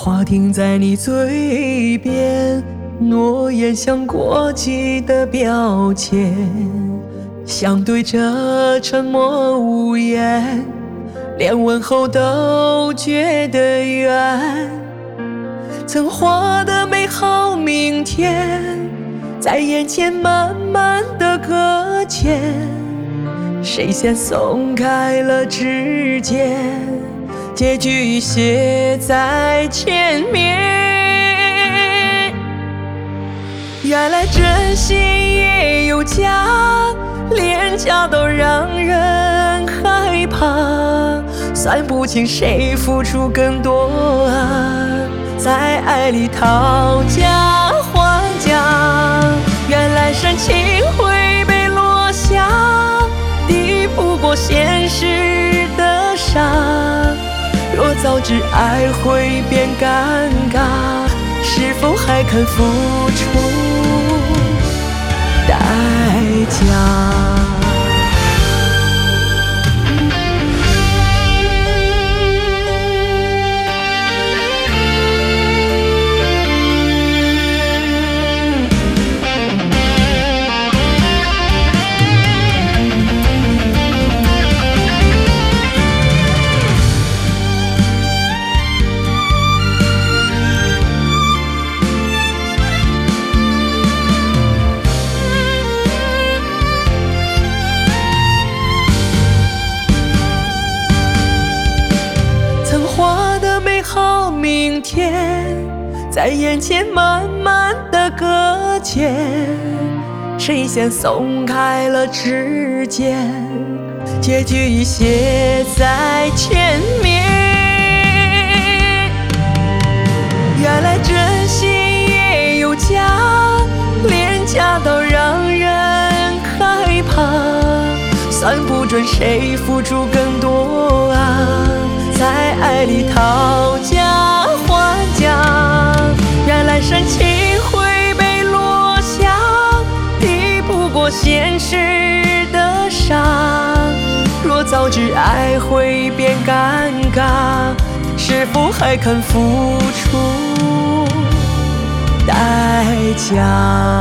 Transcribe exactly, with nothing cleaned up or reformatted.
话停在你嘴边，诺言像过期的标签，相对着沉默无言，连问候都觉得远。曾画的美好明天，在眼前慢慢的搁浅，谁先松开了指尖，结局写在前面。原来真心也有假，连假都让人害怕，算不清谁付出更多啊，在爱里讨价还价。原来深情会被落下，抵不过现实的沙。若早知爱会变尴尬，是否还肯付出代价？好明天，在眼前慢慢的搁浅，谁先松开了指尖，结局已写在前面。原来真心也有假，连假都让人害怕，算不准谁付出更多啊，在爱里讨价还价。原来深情会被落下，抵不过现实的沙。若早知爱会变尴尬，是否还肯付出代价？